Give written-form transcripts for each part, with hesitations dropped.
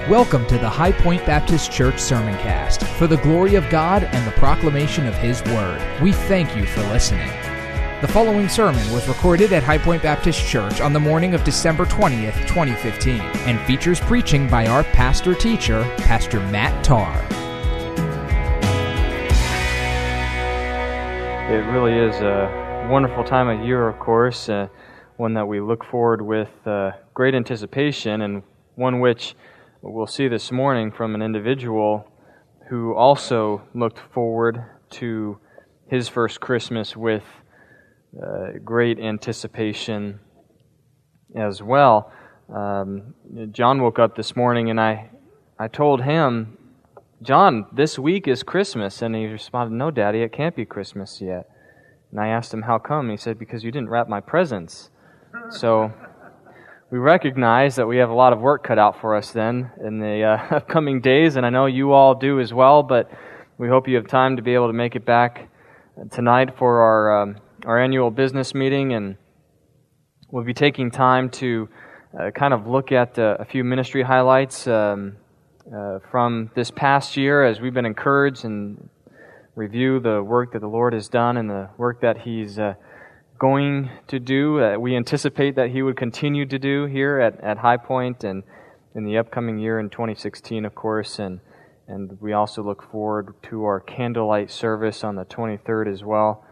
Welcome to the High Point Baptist Church Sermoncast for the glory of God and the proclamation of His Word. We thank you for listening. The following sermon was recorded at High Point Baptist Church on the morning of December 20th, 2015, and features preaching by our pastor-teacher, Pastor Matt Tarr. It really is a wonderful time of year, of course, one that we look forward with great anticipation, and one which we'll see this morning from an individual who also looked forward to his first Christmas with great anticipation as well. John woke up this morning and I told him, "John, this week is Christmas." And he responded, "No, Daddy, it can't be Christmas yet." And I asked him, "How come?" He said, "Because you didn't wrap my presents." So we recognize that we have a lot of work cut out for us then in the upcoming days, and I know you all do as well, but we hope you have time to be able to make it back tonight for our annual business meeting, and we'll be taking time to kind of look at a few ministry highlights from this past year as we've been encouraged and review the work that the Lord has done and the work that He's going to do. We anticipate that He would continue to do here at High Point and in the upcoming year in 2016, of course, and we also look forward to our candlelight service on the 23rd as well,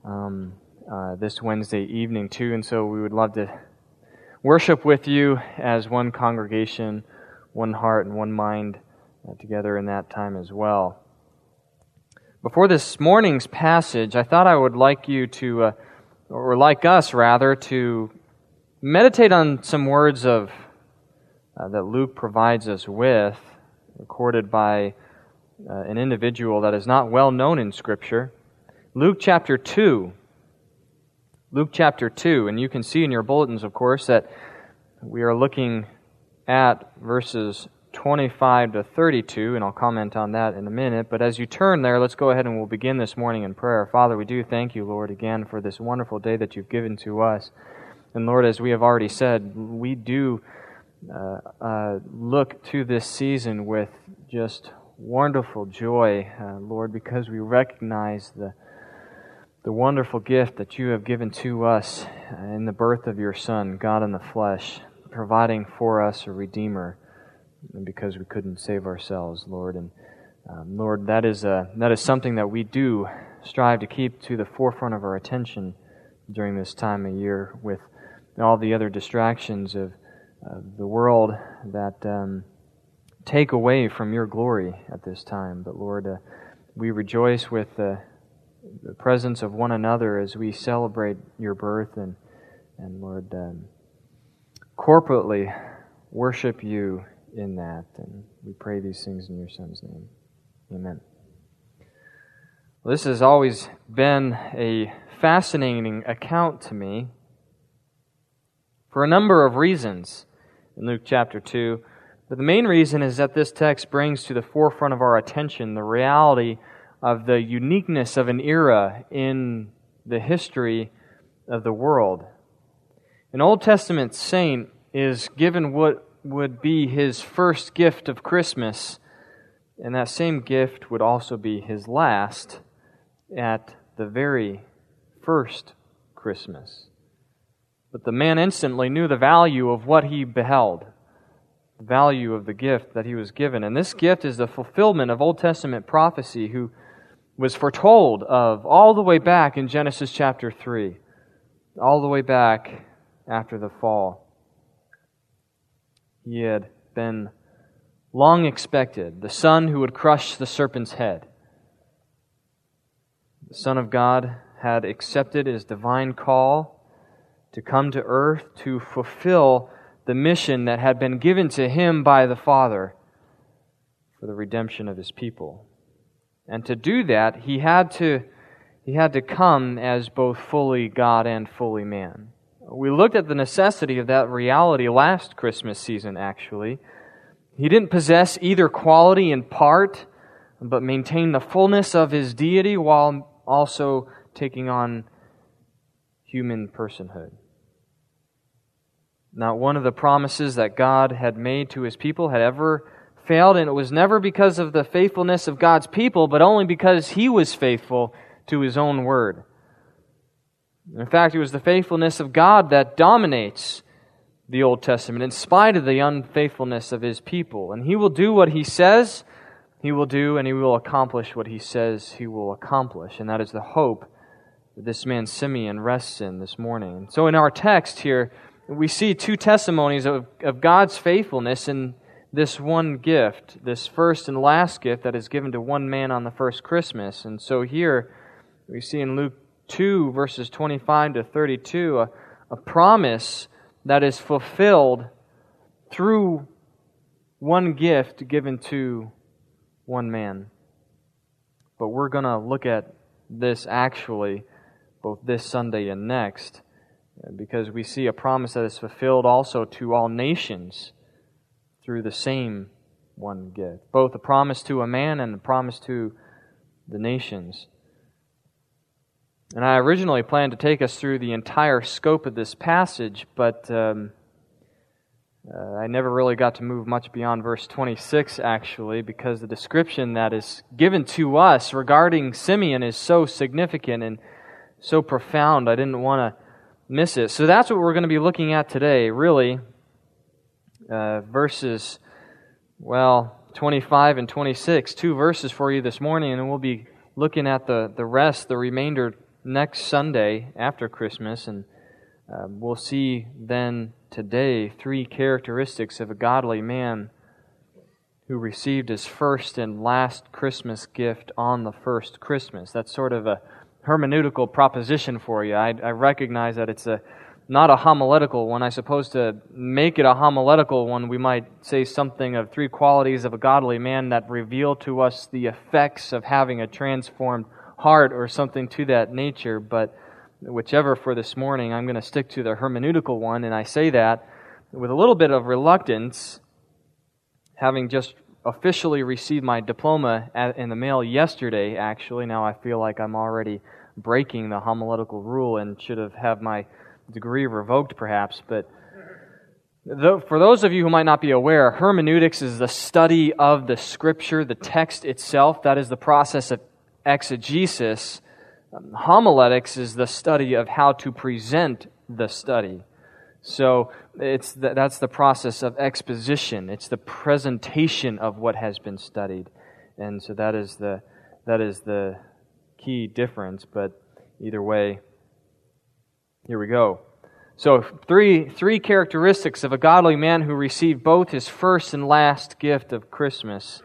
this Wednesday evening too, and so we would love to worship with you as one congregation, one heart and one mind together in that time as well. Before this morning's passage, I thought I would like you to or like us, rather, to meditate on some words of that Luke provides us with, recorded by an individual that is not well known in Scripture. Luke chapter 2. Luke chapter 2, and you can see in your bulletins, of course, that we are looking at verses 25 to 32, and I'll comment on that in a minute. But as you turn there, let's go ahead and we'll begin this morning in prayer. Father, we do thank you, Lord, again for this wonderful day that you've given to us. And Lord, as we have already said, we do look to this season with just wonderful joy, Lord, because we recognize the wonderful gift that you have given to us in the birth of your Son, God in the flesh, providing for us a Redeemer, because we couldn't save ourselves, Lord. And Lord, that is something that we do strive to keep to the forefront of our attention during this time of year, with all the other distractions of the world that take away from your glory at this time. But Lord, we rejoice with the presence of one another as we celebrate your birth, and Lord, corporately worship you in that, and we pray these things in your Son's name. Amen. Well, this has always been a fascinating account to me for a number of reasons in Luke chapter 2, but the main reason is that this text brings to the forefront of our attention the reality of the uniqueness of an era in the history of the world. An Old Testament saint is given what would be his first gift of Christmas, and that same gift would also be his last at the very first Christmas. But the man instantly knew the value of what he beheld, the value of the gift that he was given. And this gift is the fulfillment of Old Testament prophecy who was foretold of all the way back in Genesis chapter 3, all the way back after the fall. He had been long expected, the Son who would crush the serpent's head. The Son of God had accepted his divine call to come to earth to fulfill the mission that had been given to him by the Father for the redemption of his people. And to do that, he had to come as both fully God and fully man. We looked at the necessity of that reality last Christmas season, actually. He didn't possess either quality in part, but maintained the fullness of his deity while also taking on human personhood. Not one of the promises that God had made to His people had ever failed, and it was never because of the faithfulness of God's people, but only because He was faithful to His own word. In fact, it was the faithfulness of God that dominates the Old Testament in spite of the unfaithfulness of His people. And He will do what He says He will do, and He will accomplish what He says He will accomplish. And that is the hope that this man Simeon rests in this morning. So in our text here, we see two testimonies of God's faithfulness in this one gift, this first and last gift that is given to one man on the first Christmas. And so here we see in Luke 2, verses 25 to 32, a promise that is fulfilled through one gift given to one man. But we're going to look at this actually both this Sunday and next, because we see a promise that is fulfilled also to all nations through the same one gift. Both a promise to a man and a promise to the nations. And I originally planned to take us through the entire scope of this passage, but I never really got to move much beyond verse 26, actually, because the description that is given to us regarding Simeon is so significant and so profound, I didn't want to miss it. So that's what we're going to be looking at today, really. Verses, 25 and 26, 2 verses for you this morning, and we'll be looking at the rest, the remainder, next Sunday after Christmas, and we'll see then today 3 characteristics of a godly man who received his first and last Christmas gift on the first Christmas. That's sort of a hermeneutical proposition for you. I recognize that it's not a homiletical one. I suppose to make it a homiletical one, we might say something of 3 qualities of a godly man that reveal to us the effects of having a transformed heart or something to that nature. But whichever for this morning, I'm going to stick to the hermeneutical one, and I say that with a little bit of reluctance, having just officially received my diploma in the mail yesterday, actually. Now I feel like I'm already breaking the homiletical rule and should have had my degree revoked perhaps, but for those of you who might not be aware, hermeneutics is the study of the Scripture, the text itself. That is the process of exegesis. Homiletics is the study of how to present the study. So that's the process of exposition. It's the presentation of what has been studied, and so that is the key difference. But either way, here we go. So three characteristics of a godly man who received both his first and last gift of Christmas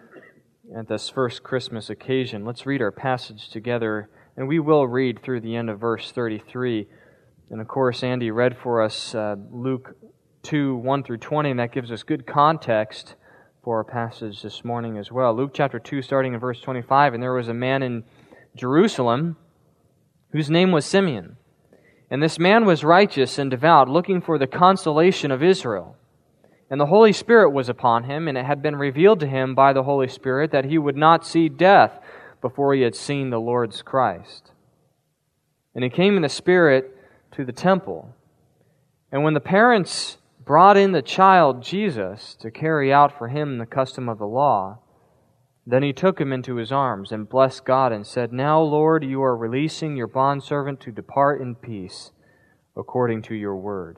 at this first Christmas occasion. Let's read our passage together, and we will read through the end of verse 33. And of course, Andy read for us Luke 2, 1 through 20, and that gives us good context for our passage this morning as well. Luke chapter 2, starting in verse 25, and there was a man in Jerusalem whose name was Simeon. And this man was righteous and devout, looking for the consolation of Israel. And the Holy Spirit was upon him, and it had been revealed to him by the Holy Spirit that he would not see death before he had seen the Lord's Christ. And he came in the Spirit to the temple. And when the parents brought in the child Jesus to carry out for him the custom of the law, then he took him into his arms and blessed God and said, "Now, Lord, you are releasing your bondservant to depart in peace according to your word.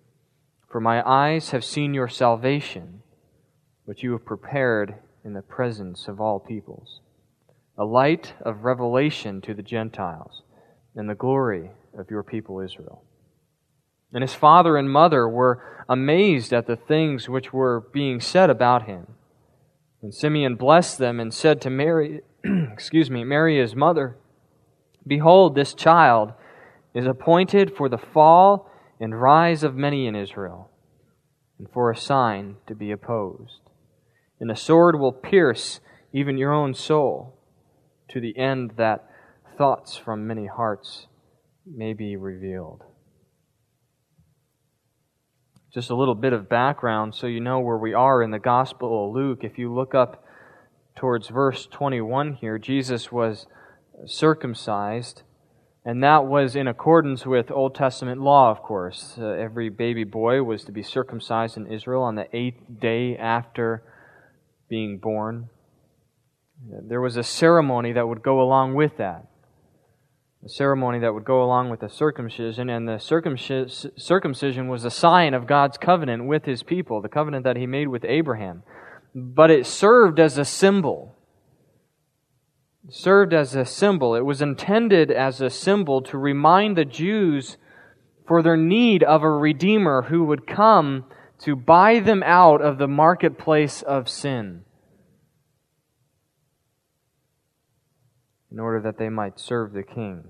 For my eyes have seen your salvation, which you have prepared in the presence of all peoples, a light of revelation to the Gentiles and the glory of your people Israel." And his father and mother were amazed at the things which were being said about him. And Simeon blessed them and said to Mary, Mary his mother, "Behold, this child is appointed for the fall and rise of many in Israel, and for a sign to be opposed. And a sword will pierce even your own soul, to the end that thoughts from many hearts may be revealed." Just a little bit of background so you know where we are in the Gospel of Luke. If you look up towards verse 21 here, Jesus was circumcised, and that was in accordance with Old Testament law, of course. Every baby boy was to be circumcised in Israel on the 8th day after being born. There was a ceremony that would go along with that. A ceremony that would go along with the circumcision, and the circumcision was a sign of God's covenant with His people, the covenant that He made with Abraham. But it served as a symbol. It served as a symbol. It was intended as a symbol to remind the Jews for their need of a Redeemer who would come to buy them out of the marketplace of sin, in order that they might serve the King.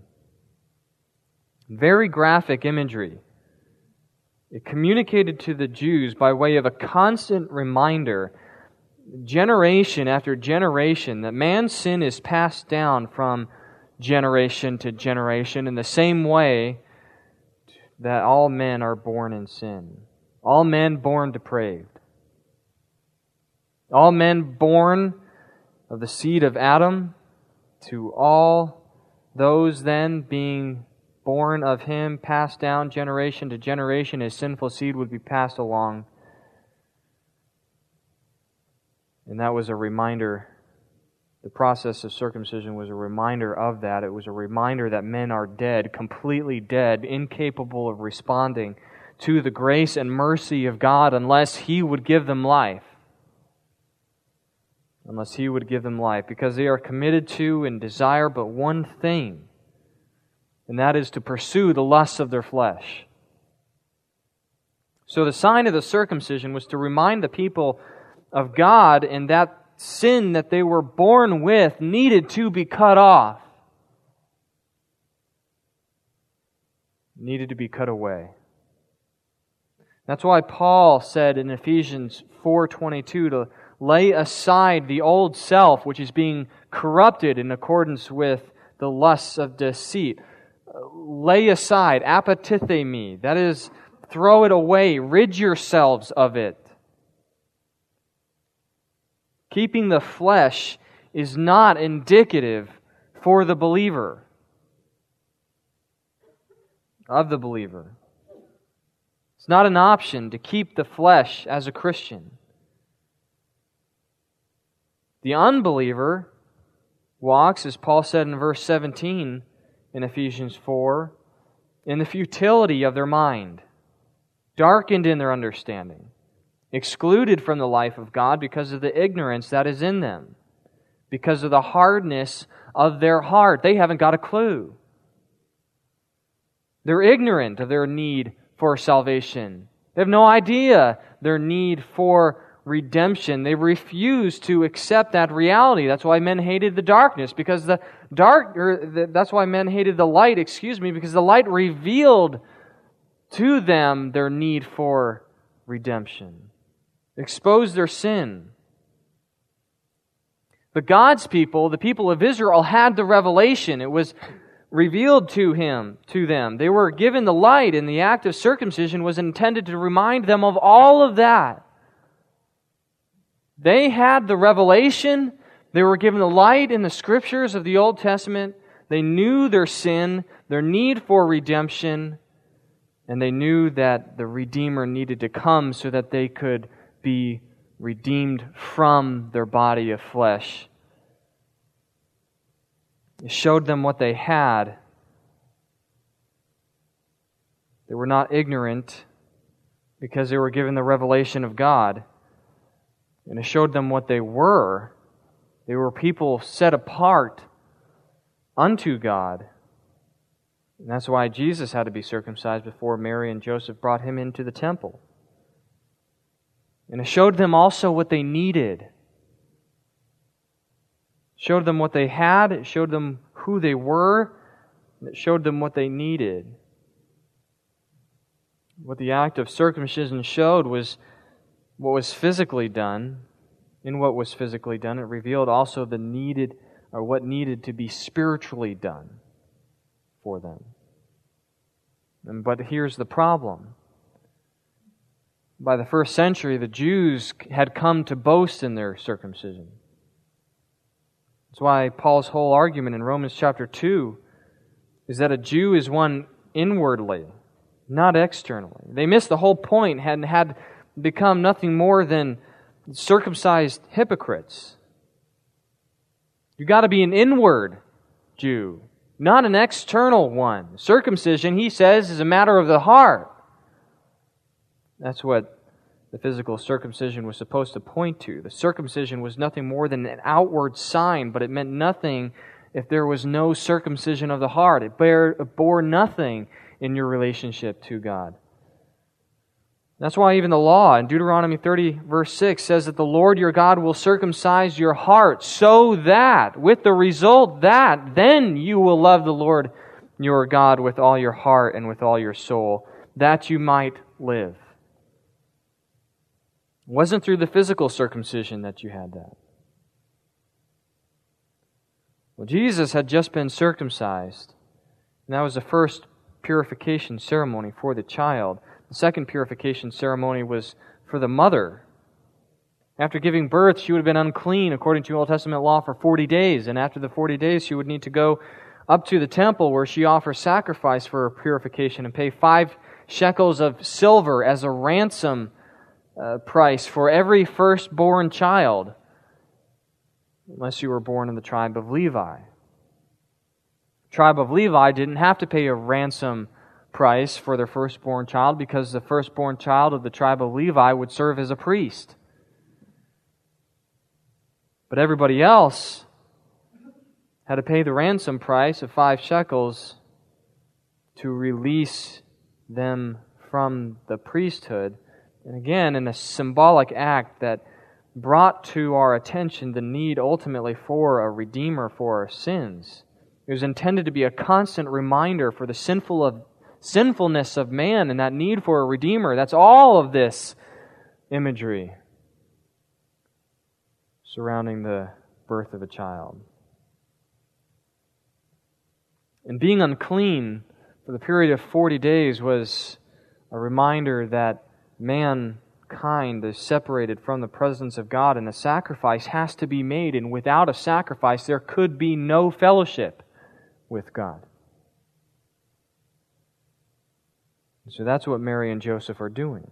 Very graphic imagery. It communicated to the Jews by way of a constant reminder, generation after generation, that man's sin is passed down from generation to generation in the same way that all men are born in sin. All men born depraved. All men born of the seed of Adam, to all those then being born of him, passed down generation to generation, his sinful seed would be passed along. And that was a reminder. The process of circumcision was a reminder of that. It was a reminder that men are dead, completely dead, incapable of responding to the grace and mercy of God unless He would give them life. Unless He would give them life, because they are committed to and desire but one thing, and that is to pursue the lusts of their flesh. So the sign of the circumcision was to remind the people of God, and that sin that they were born with needed to be cut off. Needed to be cut away. That's why Paul said in Ephesians 4:22 to lay aside the old self, which is being corrupted in accordance with the lusts of deceit. Lay aside, apatithemi, that is, throw it away, rid yourselves of it. Keeping the flesh is not indicative for the believer, of the believer. It's not an option to keep the flesh as a Christian. The unbeliever walks, as Paul said in verse 17 in Ephesians 4, in the futility of their mind, darkened in their understanding, excluded from the life of God because of the ignorance that is in them, because of the hardness of their heart. They haven't got a clue. They're ignorant of their need for salvation. They have no idea their need for redemption. They refuse to accept that reality. That's why men hated the darkness, because that's why men hated the light, because the light revealed to them their need for redemption. Exposed their sin. But God's people, the people of Israel, had the revelation. It was revealed to them. They were given the light, and the act of circumcision was intended to remind them of all of that. They had the revelation. They were given the light in the Scriptures of the Old Testament. They knew their sin, their need for redemption, and they knew that the Redeemer needed to come so that they could be redeemed from their body of flesh. It showed them what they had. They were not ignorant because they were given the revelation of God. And it showed them what they were. They were people set apart unto God. And that's why Jesus had to be circumcised before Mary and Joseph brought Him into the temple. And it showed them also what they needed. It showed them what they had. It showed them who they were. And it showed them what they needed. What the act of circumcision showed was what was physically done. In what was physically done, it revealed also what needed to be spiritually done for them. But here's the problem. By the first century, the Jews had come to boast in their circumcision. That's why Paul's whole argument in Romans chapter 2 is that a Jew is one inwardly, not externally. They missed the whole point and had become nothing more than circumcised hypocrites. You've got to be an inward Jew, not an external one. Circumcision, he says, is a matter of the heart. That's what the physical circumcision was supposed to point to. The circumcision was nothing more than an outward sign, but it meant nothing if there was no circumcision of the heart. It bore nothing in your relationship to God. That's why even the law in Deuteronomy 30, verse 6 says that the Lord your God will circumcise your heart so that, with the result that, then you will love the Lord your God with all your heart and with all your soul, that you might live. It wasn't through the physical circumcision that you had that. Well, Jesus had just been circumcised, and that was the first purification ceremony for the child. The second purification ceremony was for the mother. After giving birth, she would have been unclean according to Old Testament law for 40 days, and after the 40 days, she would need to go up to the temple where she offers sacrifice for her purification and pay 5 shekels of silver as a ransom price for every firstborn child, unless you were born in the tribe of Levi. The tribe of Levi didn't have to pay a ransom price for their firstborn child because the firstborn child of the tribe of Levi would serve as a priest. But everybody else had to pay the ransom price of 5 shekels to release them from the priesthood. And again, in a symbolic act that brought to our attention the need ultimately for a Redeemer for our sins. It was intended to be a constant reminder for the sinfulness of man and that need for a Redeemer. That's all of this imagery surrounding the birth of a child. And being unclean for the period of 40 days was a reminder that mankind is separated from the presence of God, and a sacrifice has to be made, and without a sacrifice there could be no fellowship with God. So that's what Mary and Joseph are doing.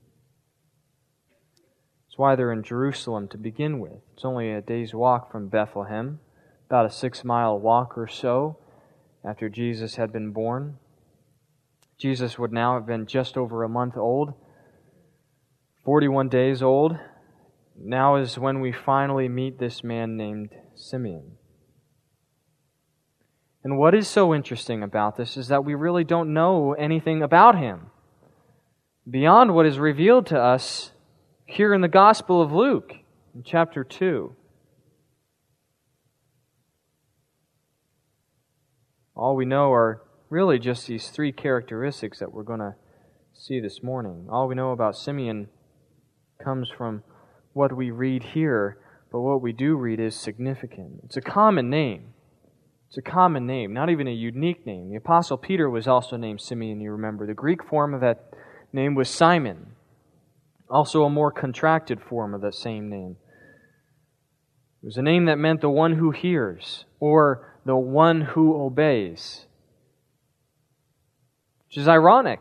That's why they're in Jerusalem to begin with. It's only a day's walk from Bethlehem, about a 6-mile walk or so after Jesus had been born. Jesus would now have been just over a month old, 41 days old. Now is when we finally meet this man named Simeon. And what is so interesting about this is that we really don't know anything about him beyond what is revealed to us here in the Gospel of Luke, in chapter 2. All we know are really just these 3 characteristics that we're going to see this morning. All we know about Simeon comes from what we read here, but what we do read is significant. It's a common name. It's a common name, not even a unique name. The Apostle Peter was also named Simeon, you remember. The Greek form of that name was Simon, also a more contracted form of that same name. It was a name that meant the one who hears, or the one who obeys, which is ironic,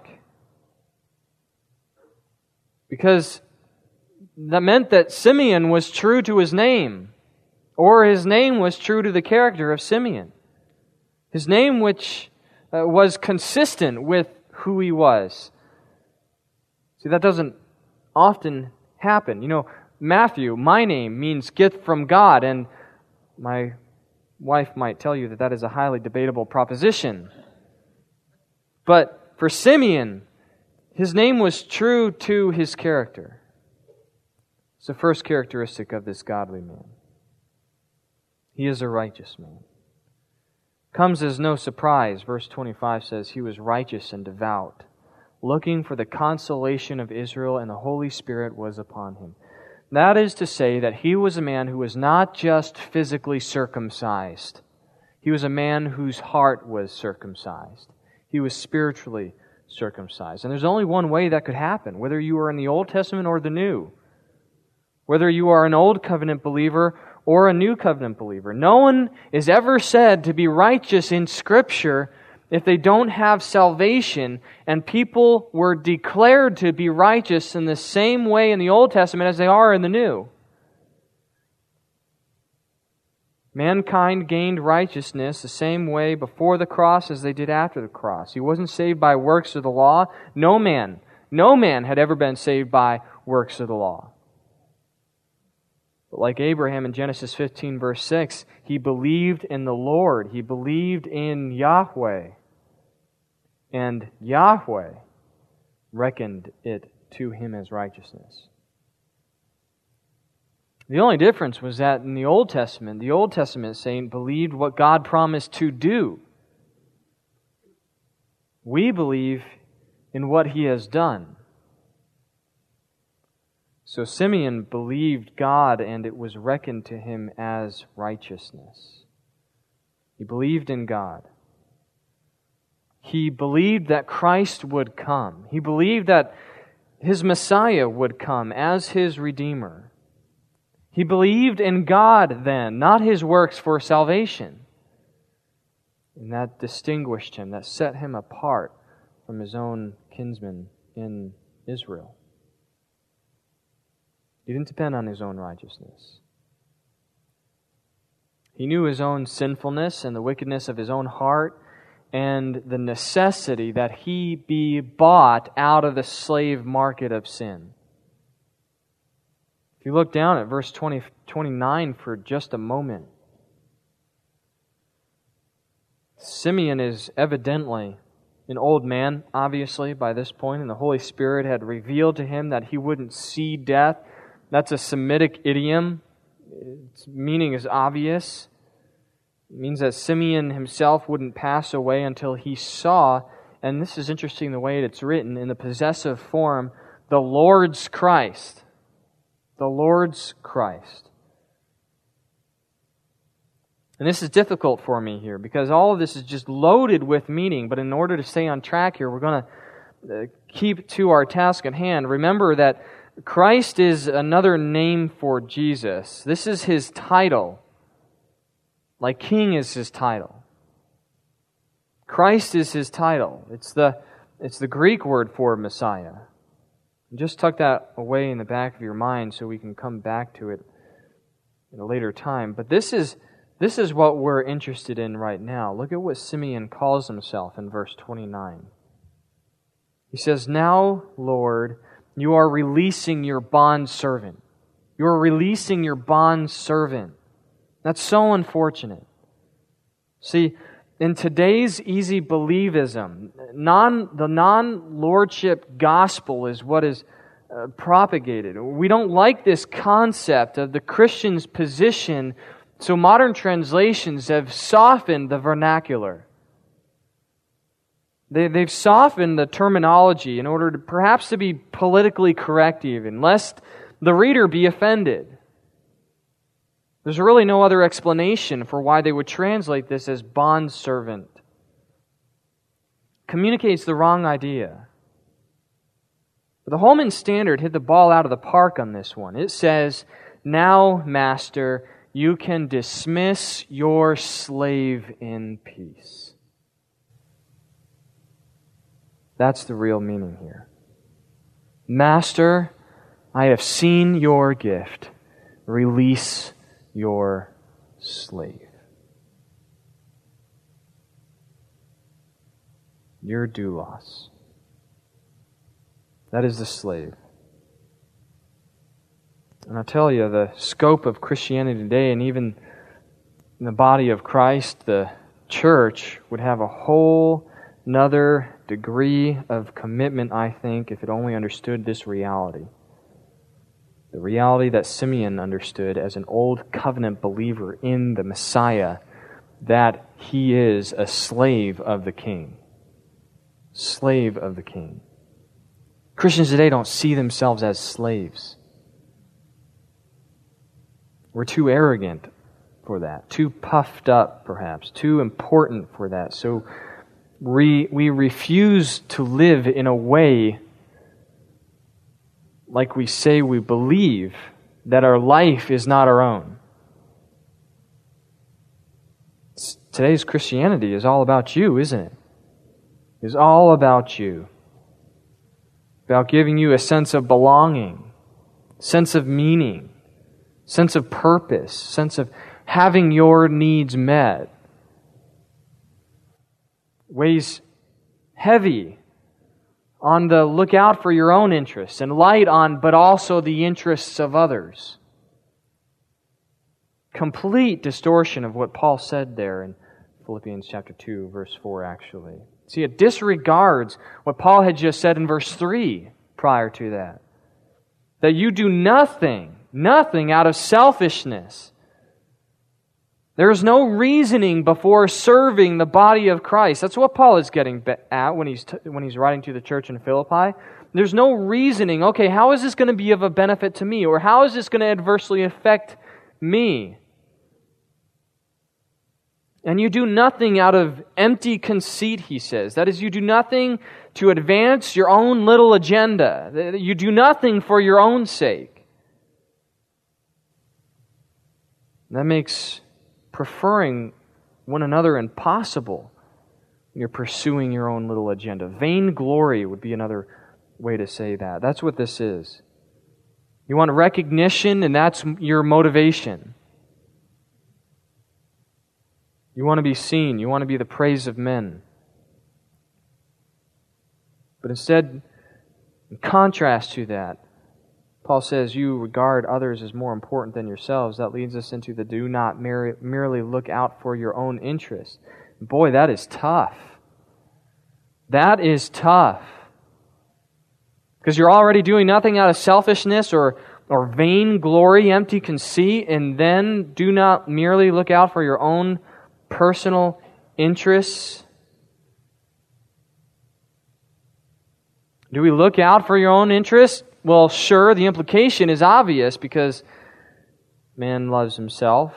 because that meant that Simeon was true to his name, or his name was true to the character of Simeon. His name which was consistent with who he was. See, that doesn't often happen. You know, Matthew, my name, means gift from God, and my wife might tell you that that is a highly debatable proposition. But for Simeon, his name was true to his character. It's the first characteristic of this godly man. He is a righteous man. Comes as no surprise. Verse 25 says, he was righteous and devout, looking for the consolation of Israel, and the Holy Spirit was upon him. That is to say that he was a man who was not just physically circumcised. He was a man whose heart was circumcised. He was spiritually circumcised. And there's only one way that could happen, whether you are in the Old Testament or the New. Whether you are an Old Covenant believer or a New Covenant believer. No one is ever said to be righteous in Scripture if they don't have salvation, and people were declared to be righteous in the same way in the Old Testament as they are in the New. Mankind gained righteousness the same way before the cross as they did after the cross. He wasn't saved by works of the law. No man had ever been saved by works of the law. But like Abraham in Genesis 15, verse 6, he believed in the Lord. He believed in Yahweh. And Yahweh reckoned it to him as righteousness. The only difference was that in the Old Testament saint believed what God promised to do. We believe in what He has done. So Simeon believed God, and it was reckoned to him as righteousness. He believed in God. He believed that Christ would come. He believed that his Messiah would come as his Redeemer. He believed in God then, not his works for salvation. And that distinguished him, that set him apart from his own kinsmen in Israel. He didn't depend on his own righteousness. He knew his own sinfulness and the wickedness of his own heart and the necessity that he be bought out of the slave market of sin. If you look down at verse 29 for just a moment, Simeon is evidently an old man, obviously, by this point, and the Holy Spirit had revealed to him that he wouldn't see death. That's a Semitic idiom. Its meaning is obvious. It means that Simeon himself wouldn't pass away until he saw, and this is interesting the way it's written, in the possessive form, the Lord's Christ. The Lord's Christ. And this is difficult for me here because all of this is just loaded with meaning, but in order to stay on track here, we're going to keep to our task at hand. Remember that Christ is another name for Jesus. This is His title, like King is His title. Christ is His title. It's the Greek word for Messiah. Just tuck that away in the back of your mind so we can come back to it in a later time. But this is what we're interested in right now. Look at what Simeon calls himself in verse 29. He says, "Now, Lord, you are releasing your bondservant." You are releasing your bondservant. That's so unfortunate. See, in today's easy believism, the non-lordship gospel is what is propagated. We don't like this concept of the Christian's position, so modern translations have softened the vernacular. They've softened the terminology in order to perhaps to be politically correct even, lest the reader be offended. There's really no other explanation for why they would translate this as bondservant. Communicates the wrong idea. But the Holman Standard hit the ball out of the park on this one. It says, "Now, Master, you can dismiss your slave in peace." That's the real meaning here. "Master, I have seen your gift. Release your slave." Your doulos. That is the slave. And I'll tell you, the scope of Christianity today, and even in the body of Christ, the church would have a whole another degree of commitment, I think, if it only understood this reality. The reality that Simeon understood as an old covenant believer in the Messiah, that he is a slave of the King. Slave of the King. Christians today don't see themselves as slaves. We're too arrogant for that, too puffed up perhaps, too important for that. So we refuse to live in a way like we say we believe that our life is not our own. Today's Christianity is all about you, isn't it? is all about you, about giving you a sense of belonging, sense of meaning, sense of purpose, sense of having your needs met. Weighs heavy on the lookout for your own interests and light on, but also the interests of others. Complete distortion of what Paul said there in Philippians chapter 2, verse 4, actually. See, it disregards what Paul had just said in verse 3 prior to that. That you do nothing out of selfishness. There is no reasoning before serving the body of Christ. That's what Paul is getting at when he's writing to the church in Philippi. There's no reasoning, okay, how is this going to be of a benefit to me? Or how is this going to adversely affect me? And you do nothing out of empty conceit, he says. That is, you do nothing to advance your own little agenda. You do nothing for your own sake. That makes preferring one another impossible when you're pursuing your own little agenda. Vainglory would be another way to say that. That's what this is. You want recognition, and that's your motivation. You want to be seen. You want to be the praise of men. But instead, in contrast to that, Paul says you regard others as more important than yourselves. That leads us into the do not merely look out for your own interests. Boy, that is tough. That is tough. Because you're already doing nothing out of selfishness or vainglory, empty conceit, and then do not merely look out for your own personal interests. Do we look out for your own interests? Well, sure, the implication is obvious because man loves himself.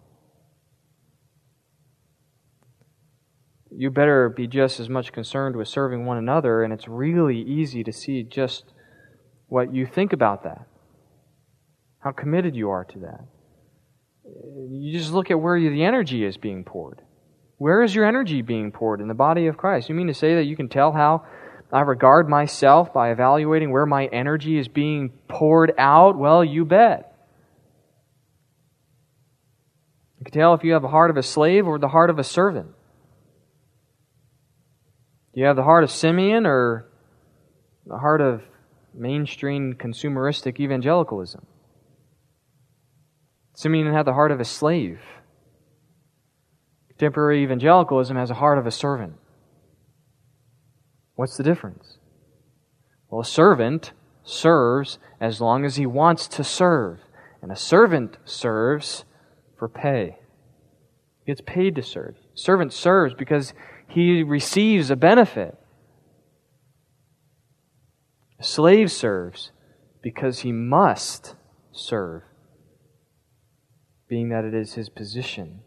You better be just as much concerned with serving one another, and it's really easy to see just what you think about that, how committed you are to that. You just look at where the energy is being poured. Where is your energy being poured in the body of Christ? You mean to say that you can tell how I regard myself by evaluating where my energy is being poured out? Well, you bet. You can tell if you have a heart of a slave or the heart of a servant. Do you have the heart of Simeon or the heart of mainstream consumeristic evangelicalism? Simeon had the heart of a slave. Contemporary evangelicalism has a heart of a servant. What's the difference? Well, a servant serves as long as he wants to serve. And a servant serves for pay. He gets paid to serve. Servant serves because he receives a benefit. A slave serves because he must serve, being that it is his position.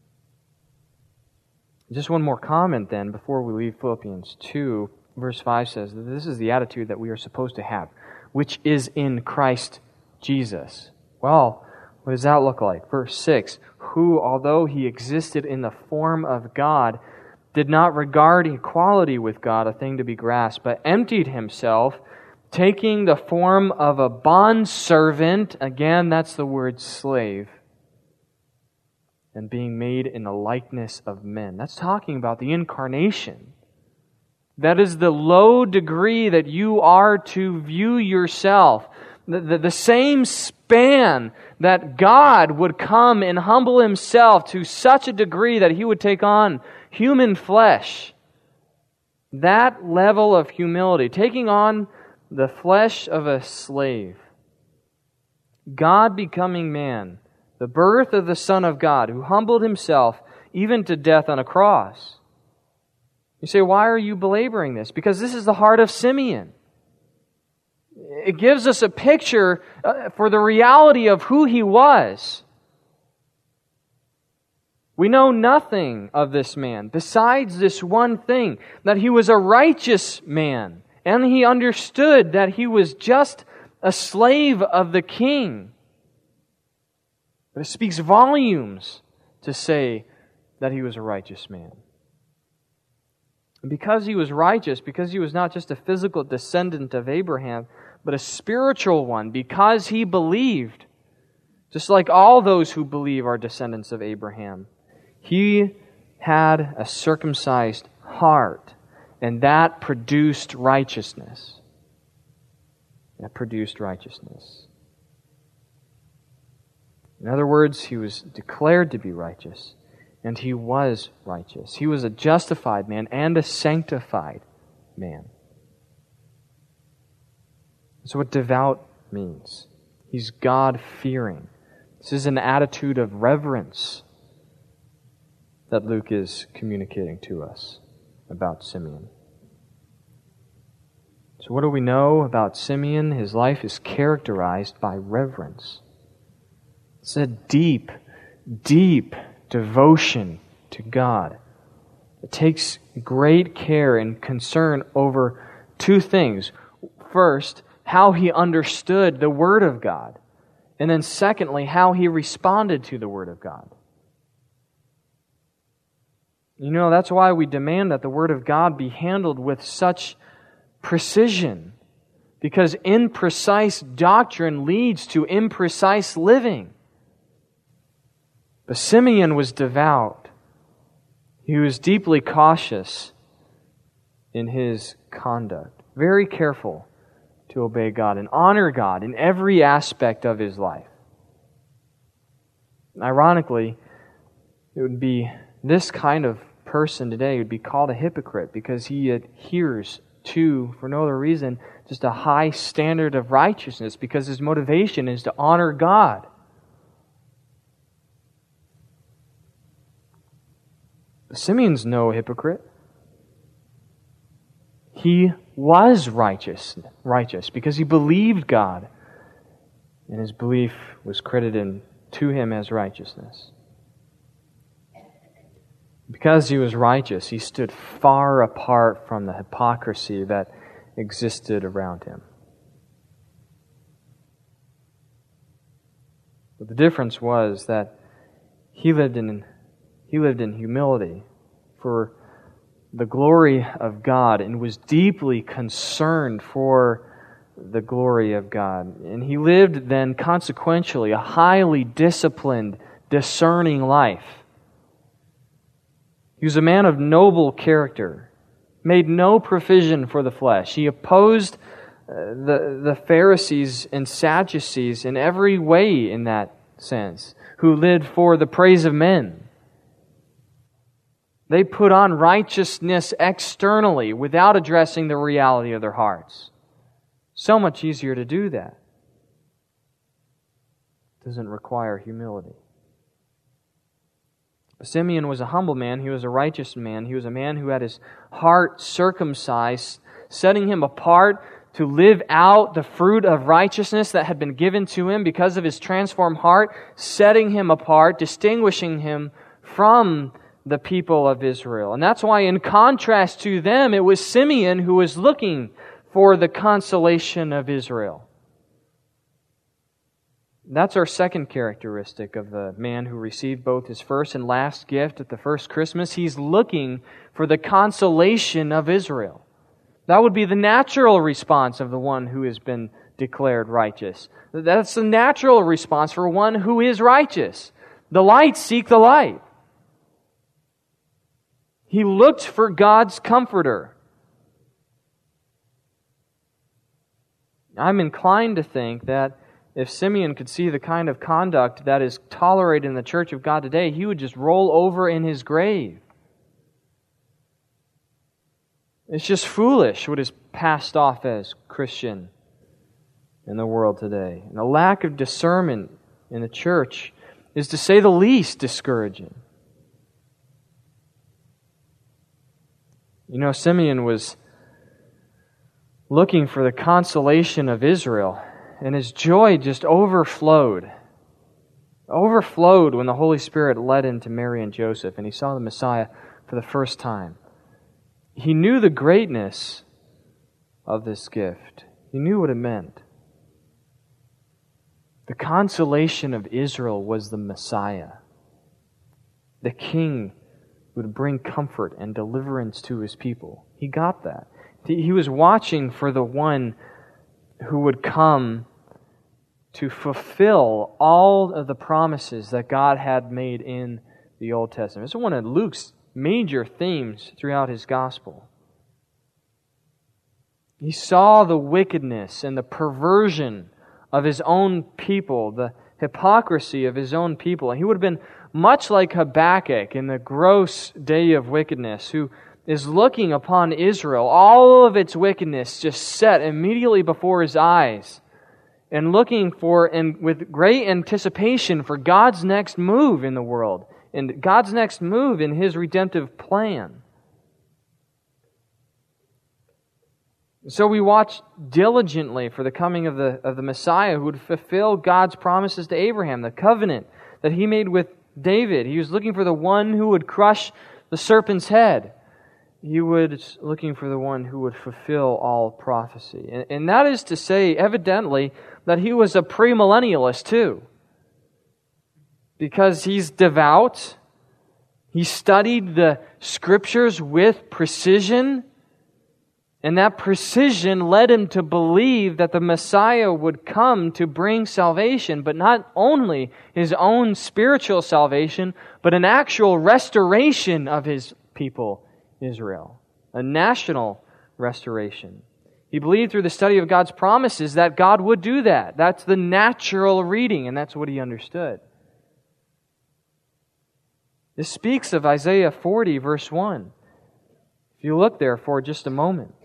Just one more comment then before we leave Philippians 2. Verse 5 says that this is the attitude that we are supposed to have, which is in Christ Jesus. Well, what does that look like? Verse 6, who, although he existed in the form of God, did not regard equality with God a thing to be grasped, but emptied himself, taking the form of a bondservant, again, that's the word slave, and being made in the likeness of men. That's talking about the incarnation. That is the low degree that you are to view yourself. The same span that God would come and humble Himself to such a degree that He would take on human flesh. That level of humility, taking on the flesh of a slave. God becoming man. The birth of the Son of God, who humbled Himself even to death on a cross. You say, why are you belaboring this? Because this is the heart of Simeon. It gives us a picture for the reality of who he was. We know nothing of this man besides this one thing, that he was a righteous man, and he understood that he was just a slave of the king. But it speaks volumes to say that he was a righteous man. And because he was righteous, because he was not just a physical descendant of Abraham, but a spiritual one, because he believed, just like all those who believe are descendants of Abraham, he had a circumcised heart, and that produced righteousness. That produced righteousness. In other words, he was declared to be righteous, and he was righteous. He was a justified man and a sanctified man. That's what devout means. He's God-fearing. This is an attitude of reverence that Luke is communicating to us about Simeon. So what do we know about Simeon? His life is characterized by reverence. It's a deep, deep devotion to God. It takes great care and concern over two things. First, how he understood the Word of God. And then secondly, how he responded to the Word of God. You know, that's why we demand that the Word of God be handled with such precision, because imprecise doctrine leads to imprecise living. But Simeon was devout. He was deeply cautious in his conduct, very careful to obey God and honor God in every aspect of his life. Ironically, it would be this kind of person today would be called a hypocrite because he adheres to, for no other reason, just a high standard of righteousness because his motivation is to honor God. Simeon's no hypocrite. He was righteous because he believed God, and his belief was credited to him as righteousness. Because he was righteous, he stood far apart from the hypocrisy that existed around him. But the difference was that he lived in humility for the glory of God and was deeply concerned for the glory of God. And he lived then consequentially a highly disciplined, discerning life. He was a man of noble character, made no provision for the flesh. He opposed the Pharisees and Sadducees in every way in that sense, who lived for the praise of men. They put on righteousness externally without addressing the reality of their hearts. So much easier to do that. It doesn't require humility. Simeon was a humble man. He was a righteous man. He was a man who had his heart circumcised, setting him apart to live out the fruit of righteousness that had been given to him because of his transformed heart, setting him apart, distinguishing him from the people of Israel. And that's why, in contrast to them, it was Simeon who was looking for the consolation of Israel. That's our second characteristic of the man who received both his first and last gift at the first Christmas. He's looking for the consolation of Israel. That would be the natural response of the one who has been declared righteous. That's the natural response for one who is righteous. The light seek the light. He looked for God's comforter. I'm inclined to think that if Simeon could see the kind of conduct that is tolerated in the Church of God today, he would just roll over in his grave. It's just foolish what is passed off as Christian in the world today. And the lack of discernment in the church is, to say the least, discouraging. You know, Simeon was looking for the consolation of Israel, and his joy just overflowed. Overflowed when the Holy Spirit led him to Mary and Joseph, and he saw the Messiah for the first time. He knew the greatness of this gift. He knew what it meant. The consolation of Israel was the Messiah, the King would bring comfort and deliverance to His people. He got that. He was watching for the one who would come to fulfill all of the promises that God had made in the Old Testament. This is one of Luke's major themes throughout his gospel. He saw the wickedness and the perversion of his own people, the hypocrisy of his own people. And he would have been much like Habakkuk in the gross day of wickedness, who is looking upon Israel, all of its wickedness just set immediately before his eyes, and looking for, and with great anticipation for God's next move in the world, and God's next move in His redemptive plan. So we watch diligently for the coming of the Messiah who would fulfill God's promises to Abraham, the covenant that He made with David. He was looking for the one who would crush the serpent's head. He was looking for the one who would fulfill all prophecy. And that is to say, evidently, that he was a premillennialist too. Because he's devout, he studied the Scriptures with precision, and that precision led him to believe that the Messiah would come to bring salvation, but not only his own spiritual salvation, but an actual restoration of his people, Israel. A national restoration. He believed through the study of God's promises that God would do that. That's the natural reading, and that's what he understood. This speaks of Isaiah 40, verse 1. If you look there for just a moment.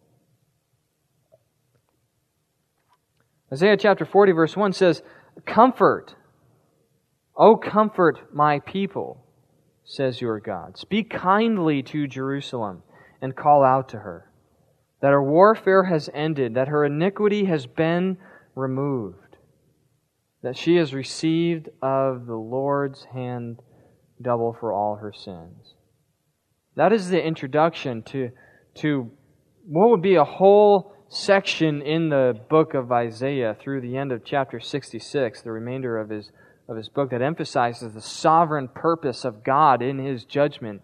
Isaiah chapter 40, verse 1 says, "Comfort, O comfort my people, says your God. Speak kindly to Jerusalem and call out to her, that her warfare has ended, that her iniquity has been removed, that she has received of the Lord's hand double for all her sins." That is the introduction to what would be a whole section in the book of Isaiah through the end of chapter 66, the remainder of his book, that emphasizes the sovereign purpose of God in His judgment,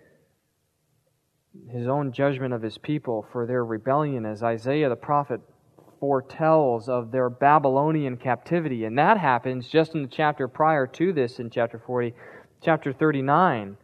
His own judgment of His people for their rebellion, as Isaiah the prophet foretells of their Babylonian captivity. And that happens just in the chapter prior to this, in chapter 40, chapter 39.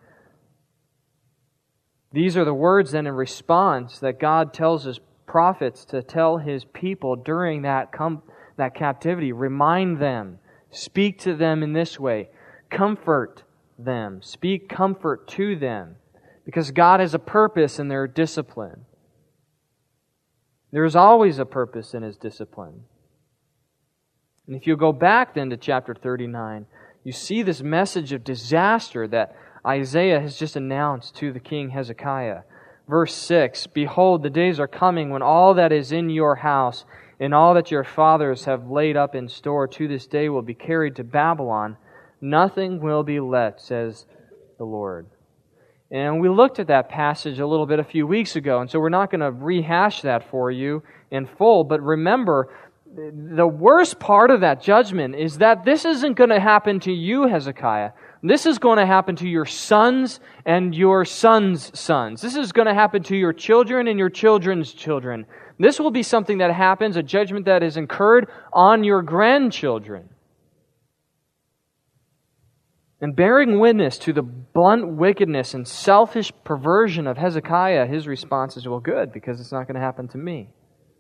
These are the words then in response that God tells His prophets to tell His people during that captivity. Remind them, speak to them in this way, comfort them, speak comfort to them, because God has a purpose in their discipline. There is always a purpose in His discipline. And if you go back then to chapter 39, you see this message of disaster that Isaiah has just announced to the king Hezekiah. Verse 6, "Behold, the days are coming when all that is in your house and all that your fathers have laid up in store to this day will be carried to Babylon. Nothing will be left, says the Lord." And we looked at that passage a little bit a few weeks ago, and so we're not going to rehash that for you in full. But remember, the worst part of that judgment is that this isn't going to happen to you, Hezekiah. This is going to happen to your sons and your sons' sons. This is going to happen to your children and your children's children. This will be something that happens, a judgment that is incurred on your grandchildren. And bearing witness to the blunt wickedness and selfish perversion of Hezekiah, his response is, well, good, because it's not going to happen to me.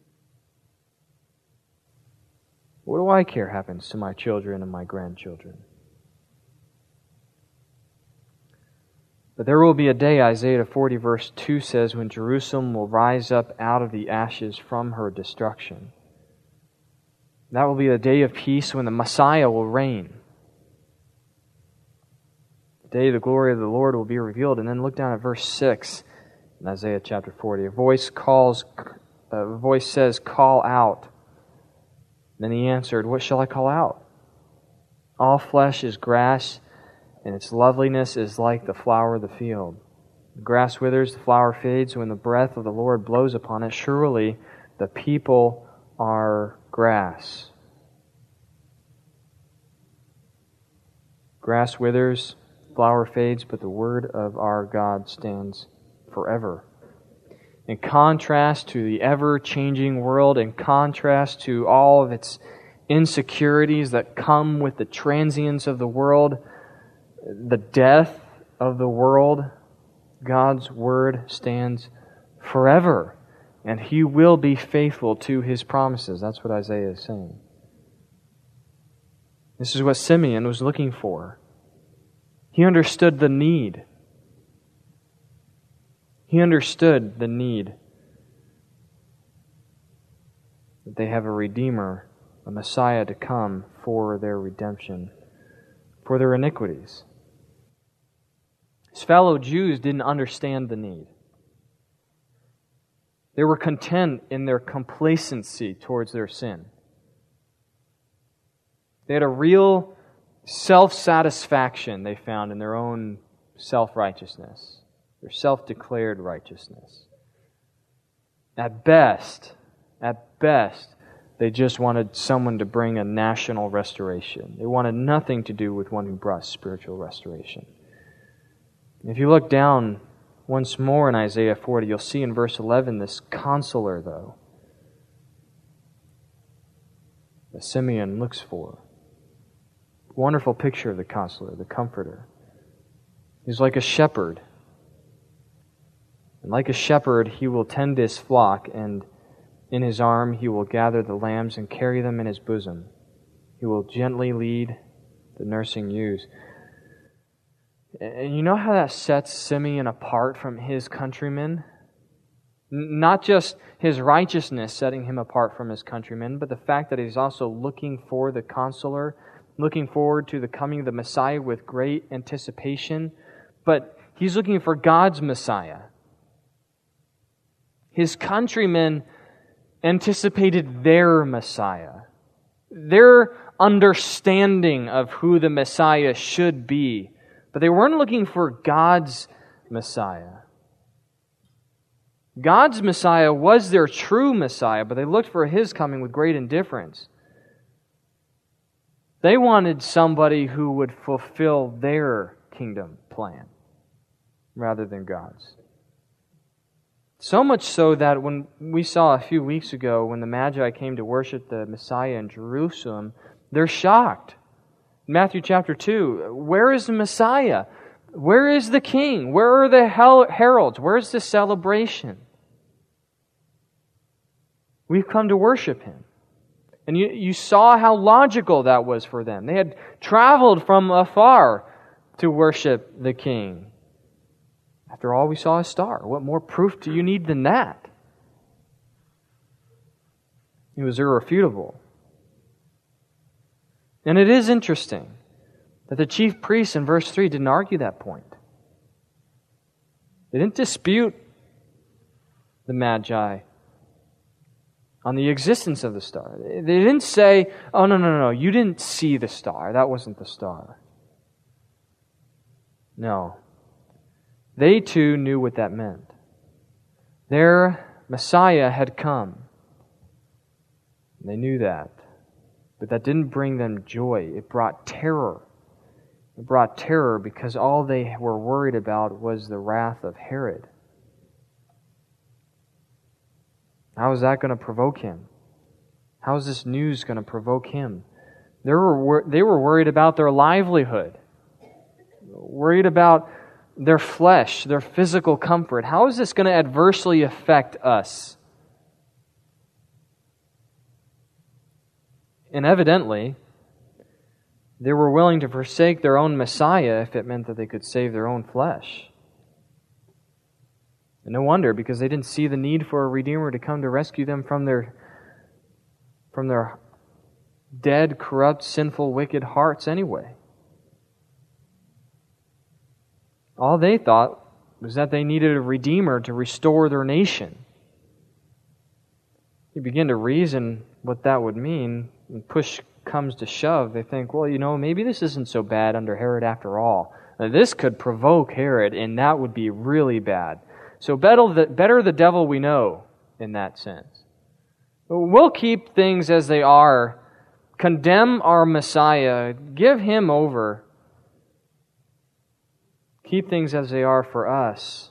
What do I care happens to my children and my grandchildren? But there will be a day, Isaiah 40 verse 2 says, when Jerusalem will rise up out of the ashes from her destruction. That will be a day of peace when the Messiah will reign. The day the glory of the Lord will be revealed. And then look down at verse 6 in Isaiah chapter 40. A voice says, "Call out." Then he answered, "What shall I call out? All flesh is grass, and its loveliness is like the flower of the field. The grass withers, the flower fades, when the breath of the Lord blows upon it. Surely the people are grass." Grass withers, flower fades, but the word of our God stands forever. In contrast to the ever-changing world, in contrast to all of its insecurities that come with the transience of the world, the death of the world, God's Word stands forever. And He will be faithful to His promises. That's what Isaiah is saying. This is what Simeon was looking for. He understood the need. He understood the need that they have a Redeemer, a Messiah to come for their redemption, for their iniquities. His fellow Jews didn't understand the need. They were content in their complacency towards their sin. They had a real self-satisfaction they found in their own self-righteousness. Their self-declared righteousness. At best, they just wanted someone to bring a national restoration. They wanted nothing to do with one who brought spiritual restoration. If you look down once more in Isaiah 40, you'll see in verse 11 this consoler, though, that Simeon looks for. Wonderful picture of the consoler, the comforter. He's like a shepherd. And like a shepherd, he will tend his flock, and in his arm he will gather the lambs and carry them in his bosom. He will gently lead the nursing ewes. And you know how that sets Simeon apart from his countrymen? Not just his righteousness setting him apart from his countrymen, but the fact that he's also looking for the consoler, looking forward to the coming of the Messiah with great anticipation. But he's looking for God's Messiah. His countrymen anticipated their Messiah, their understanding of who the Messiah should be, but they weren't looking for God's Messiah. God's Messiah was their true Messiah, but they looked for His coming with great indifference. They wanted somebody who would fulfill their kingdom plan rather than God's. So much so that when we saw a few weeks ago when the Magi came to worship the Messiah in Jerusalem, they're shocked. Matthew chapter 2, where is the Messiah? Where is the King? Where are the heralds? Where's the celebration? We've come to worship Him. And you saw how logical that was for them. They had traveled from afar to worship the King. After all, we saw a star. What more proof do you need than that? It was irrefutable. And it is interesting that the chief priests in verse 3 didn't argue that point. They didn't dispute the Magi on the existence of the star. They didn't say, oh, no, you didn't see the star. That wasn't the star. No. They too knew what that meant. Their Messiah had come. They knew that. But that didn't bring them joy. It brought terror. It brought terror because all they were worried about was the wrath of Herod. How is that going to provoke him? How is this news going to provoke him? They were worried about their livelihood. Worried about their flesh, their physical comfort. How is this going to adversely affect us? And evidently, they were willing to forsake their own Messiah if it meant that they could save their own flesh. And no wonder, because they didn't see the need for a Redeemer to come to rescue them from their dead, corrupt, sinful, wicked hearts anyway. All they thought was that they needed a Redeemer to restore their nation. You begin to reason what that would mean. When push comes to shove, they think, well, maybe this isn't so bad under Herod after all. Now, this could provoke Herod, and that would be really bad. So better the devil we know in that sense. We'll keep things as they are, condemn our Messiah, give Him over. keep things as they are for us.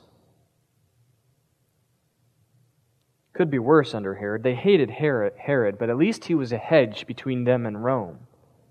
Could be worse under Herod. They hated Herod, but at least he was a hedge between them and Rome.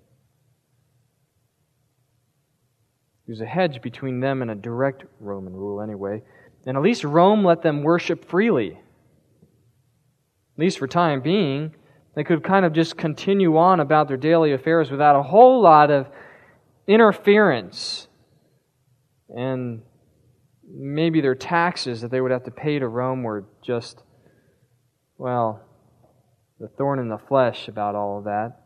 He was a hedge between them and a direct Roman rule anyway. And at least Rome let them worship freely. At least for time being, they could kind of just continue on about their daily affairs without a whole lot of interference. And maybe their taxes that they would have to pay to Rome were just, well, the thorn in the flesh about all of that.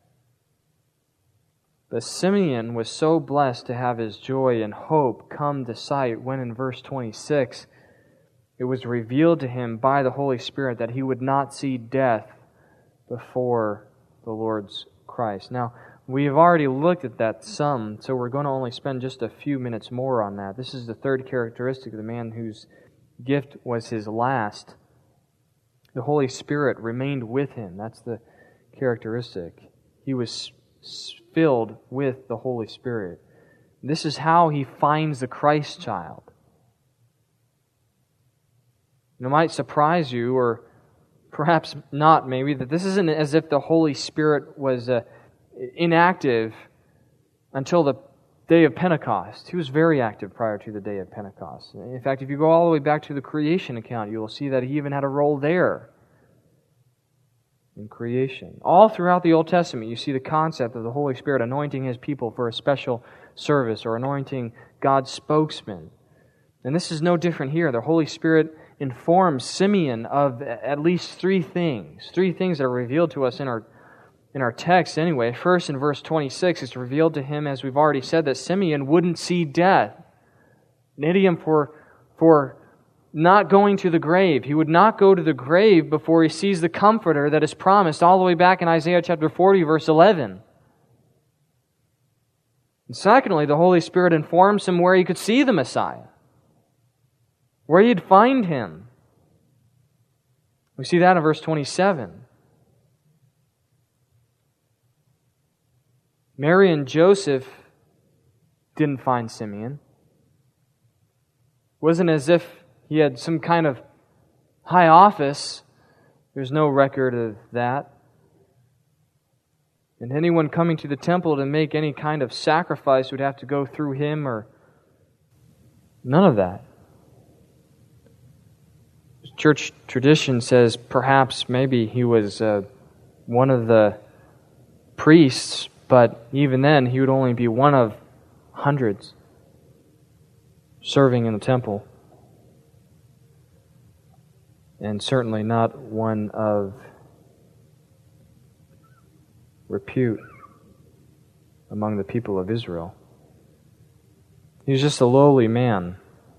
But Simeon was so blessed to have his joy and hope come to sight when in verse 26 it was revealed to him by the Holy Spirit that he would not see death before the Lord's Christ. Now, we have already looked at that some, so we're going to only spend just a few minutes more on that. This is the third characteristic of the man whose gift was his last. The Holy Spirit remained with him. That's the characteristic. He was filled with the Holy Spirit. This is how he finds the Christ child. It might surprise you, or perhaps not maybe, that this isn't as if the Holy Spirit was inactive until the day of Pentecost. He was very active prior to the day of Pentecost. In fact, if you go all the way back to the creation account, you will see that he even had a role there in creation. All throughout the Old Testament, you see the concept of the Holy Spirit anointing His people for a special service or anointing God's spokesman. And this is no different here. The Holy Spirit informs Simeon of at least three things that are revealed to us in our text anyway. First, in verse 26, it's revealed to him, as we've already said, that Simeon wouldn't see death. An idiom for not going to the grave. He would not go to the grave before he sees the Comforter that is promised all the way back in Isaiah chapter 40, verse 11. And secondly, the Holy Spirit informs him where he could see the Messiah, where he'd find Him. We see that in verse 27. Mary and Joseph didn't find Simeon. It wasn't as if he had some kind of high office. There's no record of that. And anyone coming to the temple to make any kind of sacrifice would have to go through him, or none of that. Church tradition says perhaps maybe he was one of the priests, but even then he would only be one of hundreds serving in the temple. And certainly not one of repute among the people of Israel. He was just a lowly man.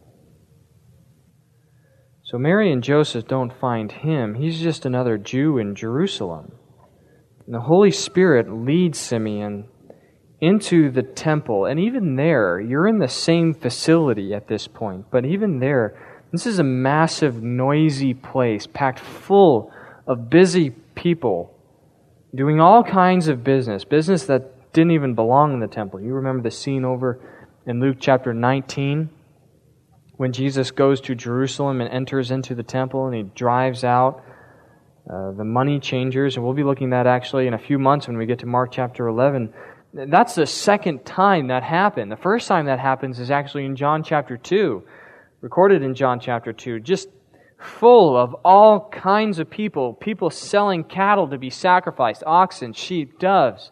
So Mary and Joseph don't find him. He's just another Jew in Jerusalem. And the Holy Spirit leads Simeon into the temple. And even there, you're in the same facility at this point. But even there, this is a massive, noisy place, packed full of busy people doing all kinds of business that didn't even belong in the temple. You remember the scene over in Luke chapter 19? When Jesus goes to Jerusalem and enters into the temple and He drives out the money changers, and we'll be looking at that actually in a few months when we get to Mark chapter 11. That's the second time that happened. The first time that happens is actually in John chapter 2, recorded in John chapter 2, just full of all kinds of people selling cattle to be sacrificed, oxen, sheep, doves.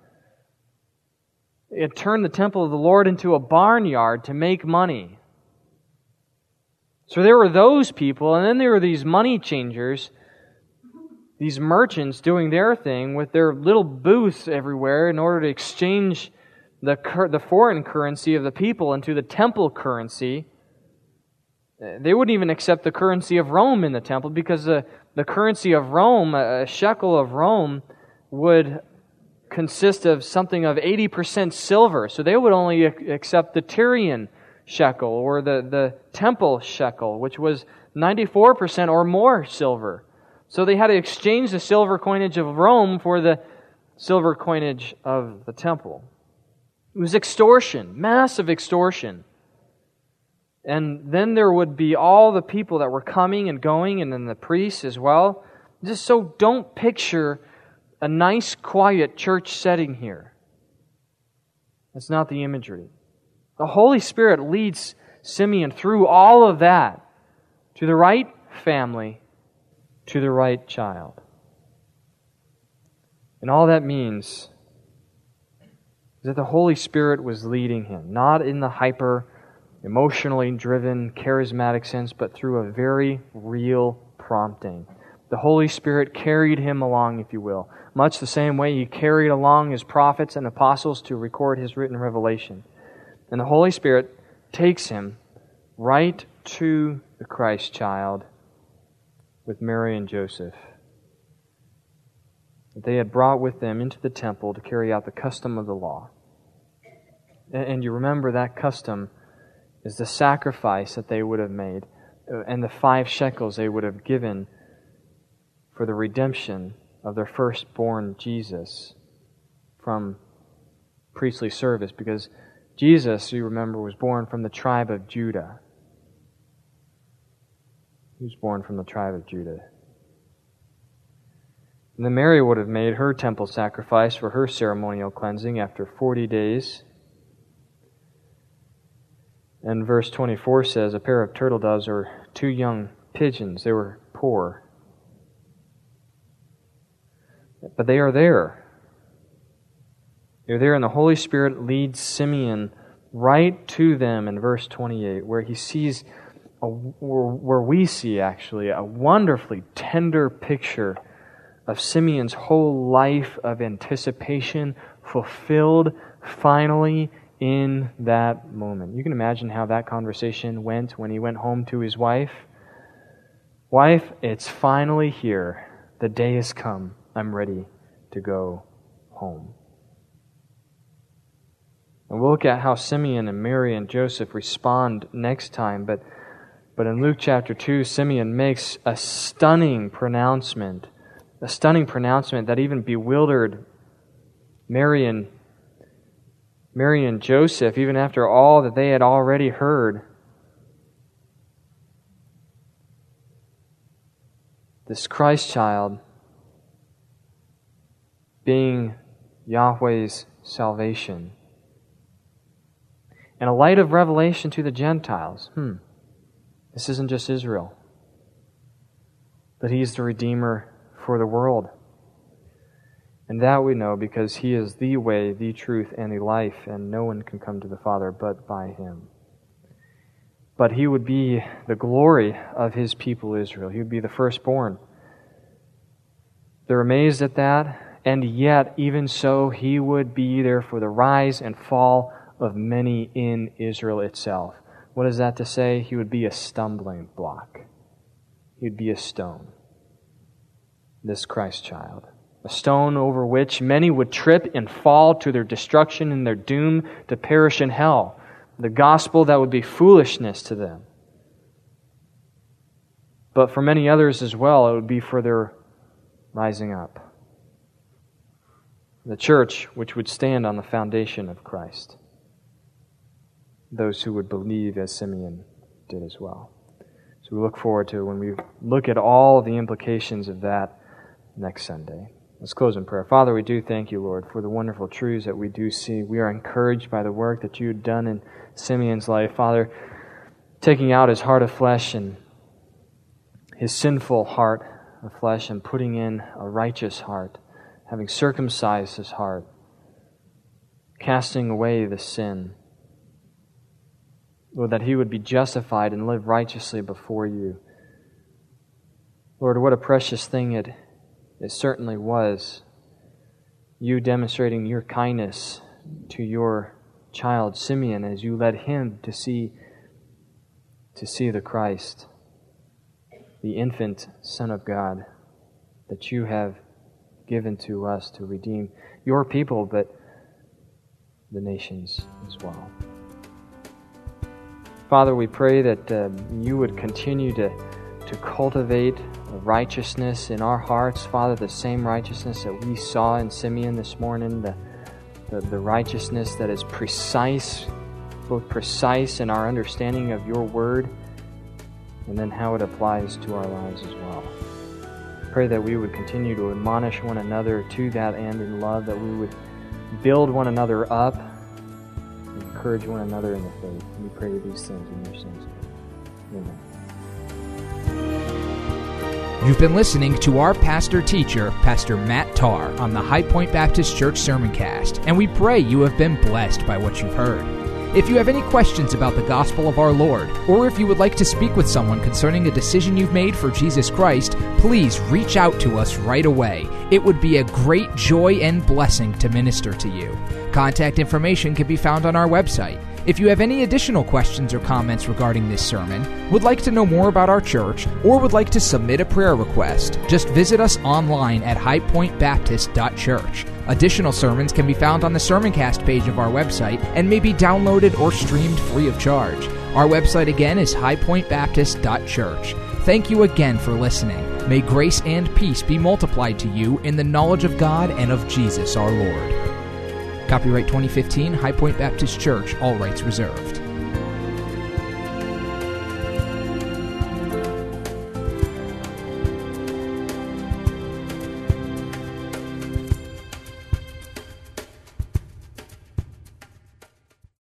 It turned the temple of the Lord into a barnyard to make money. So there were those people, and then there were these money changers, these merchants doing their thing with their little booths everywhere in order to exchange the foreign currency of the people into the temple currency. They wouldn't even accept the currency of Rome in the temple because the currency of Rome, a shekel of Rome, would consist of something of 80% silver. So they would only accept the Tyrian shekel or the temple shekel, which was 94% or more silver. So they had to exchange the silver coinage of Rome for the silver coinage of the temple. It was extortion, massive extortion. And then there would be all the people that were coming and going, and then the priests as well. Just so don't picture a nice, quiet church setting here. That's not the imagery. The Holy Spirit leads Simeon through all of that to the right family, to the right child. And all that means is that the Holy Spirit was leading him, not in the hyper, emotionally driven, charismatic sense, but through a very real prompting. The Holy Spirit carried him along, if you will, much the same way He carried along His prophets and apostles to record His written revelation. And the Holy Spirit takes him right to the Christ child with Mary and Joseph that they had brought with them into the temple to carry out the custom of the law. And you remember that custom is the sacrifice that they would have made and the 5 shekels they would have given for the redemption of their firstborn Jesus from priestly service, because Jesus, you remember, was born from the tribe of Judah. He was born from the tribe of Judah. And then Mary would have made her temple sacrifice for her ceremonial cleansing after 40 days. And verse 24 says, a pair of turtle doves or 2 young pigeons. They were poor. But they are there. They're there, and the Holy Spirit leads Simeon right to them in verse 28, where he sees, where we see actually, a wonderfully tender picture of Simeon's whole life of anticipation fulfilled finally in that moment. You can imagine how that conversation went when he went home to his wife. Wife, it's finally here. The day has come. I'm ready to go home. And we'll look at how Simeon and Mary and Joseph respond next time. But in Luke chapter 2, Simeon makes a stunning pronouncement that even bewildered Mary and Joseph, even after all that they had already heard. This Christ child being Yahweh's salvation. And a light of revelation to the Gentiles. This isn't just Israel, but He's the Redeemer for the world. And that we know because He is the way, the truth, and the life, and no one can come to the Father but by Him. But He would be the glory of His people Israel. He would be the firstborn. They're amazed at that, and yet, even so, He would be there for the rise and fall of many in Israel itself. What is that to say? He would be a stumbling block. He would be a stone. This Christ child. A stone over which many would trip and fall to their destruction and their doom to perish in hell. The gospel that would be foolishness to them. But for many others as well, it would be for their rising up. The church which would stand on the foundation of Christ. Those who would believe as Simeon did as well. So we look forward to when we look at all the implications of that next Sunday. Let's close in prayer. Father, we do thank You, Lord, for the wonderful truths that we do see. We are encouraged by the work that You had done in Simeon's life. Father, taking out his heart of flesh and his sinful heart of flesh and putting in a righteous heart, having circumcised his heart, casting away the sin. Lord, that he would be justified and live righteously before You. Lord, what a precious thing it certainly was. You demonstrating Your kindness to Your child Simeon as You led him to see the Christ, the infant Son of God that You have given to us to redeem Your people, but the nations as well. Father, we pray that You would continue to cultivate righteousness in our hearts. Father, the same righteousness that we saw in Simeon this morning, the righteousness that is precise both precise in our understanding of your word and then how it applies to our lives as well. Pray that we would continue to admonish one another to that end in love, that we would build one another up and encourage one another in the faith. We pray these things in your son's name. Amen. You've been listening to our pastor-teacher, Pastor Matt Tarr, on the High Point Baptist Church Sermoncast, and we pray you have been blessed by what you've heard. If you have any questions about the gospel of our Lord, or if you would like to speak with someone concerning a decision you've made for Jesus Christ, please reach out to us right away. It would be a great joy and blessing to minister to you. Contact information can be found on our website. If you have any additional questions or comments regarding this sermon, would like to know more about our church, or would like to submit a prayer request, just visit us online at highpointbaptist.church. Additional sermons can be found on the Sermoncast page of our website and may be downloaded or streamed free of charge. Our website again is highpointbaptist.church. Thank you again for listening. May grace and peace be multiplied to you in the knowledge of God and of Jesus our Lord. Copyright 2015, High Point Baptist Church, all rights reserved.